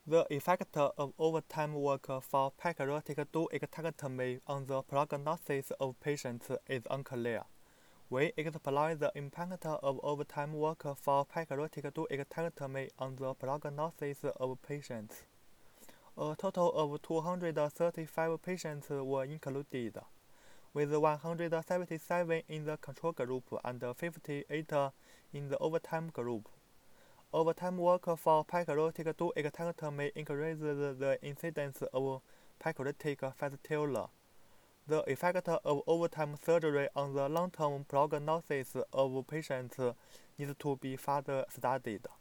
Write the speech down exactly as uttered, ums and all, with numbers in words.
The effect of overtime work for pancreatic duodectomy on the prognosis of patients is unclear. We explore the impact of overtime work for pancreatic duodectomy on the prognosis of patients. A total of two hundred thirty-five patients were included, with one hundred seventy-seven in the control group and fifty-eight in the overtime group. Overtime work for pancreatic duodectomy increases the incidence of pancreatic fistula. The effect of overtime surgery on the long-term prognosis of patients needs to be further studied.